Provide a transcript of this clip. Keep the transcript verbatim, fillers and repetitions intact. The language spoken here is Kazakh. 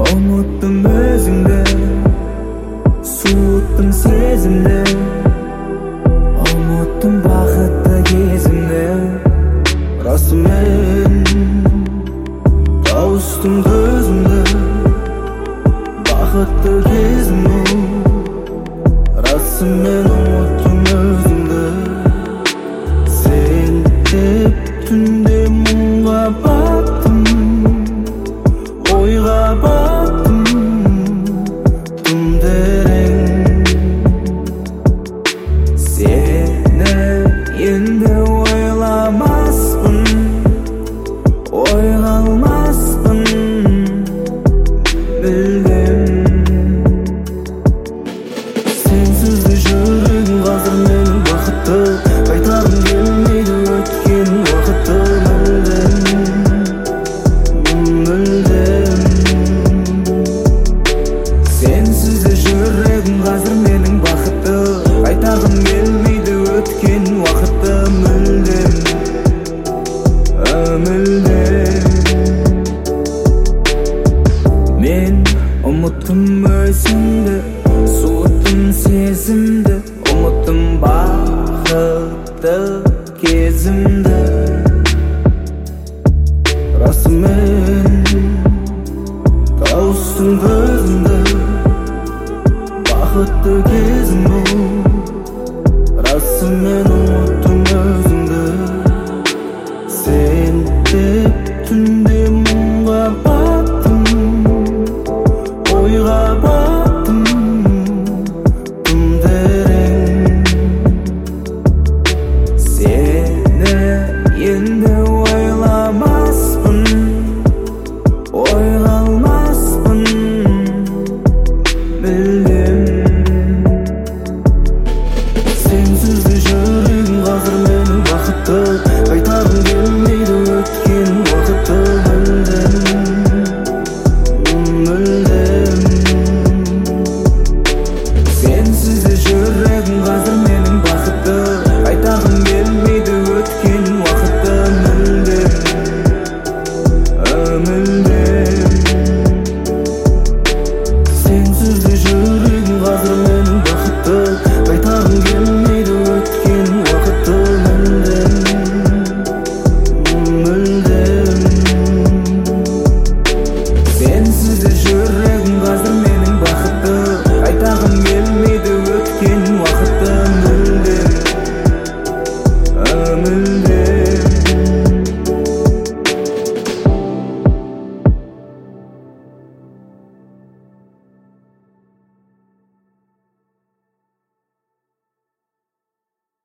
Unuttум özüңdü, suuttум сезимди. Unuttум бакытты кезимди. Расымен тауыстым көзүмдү, бакытты кезимди. Расымен unuttум özүңдү. Sen деп түнде муңга баттым, ойга баттым, тым терең. Сени энди ойламаспын, ойга алмаспын, билдим. Сенсиз жүрөгүм азыр менин бакытты, кайтаргым келмейди өткөн убакытты. Мүлдем, сенсиз жүрөгүм азыр менин бакытты, кайтаргым келмейди өткөн убакытты. Мүлдем, мүлдем. Мен unuttум өзүмдү, суuттум сезимди. Unuttум бакытты кезимди. Расымен тауыстым көзүмдү, бакытты кезимди. Расымен unuttум өзүмдү.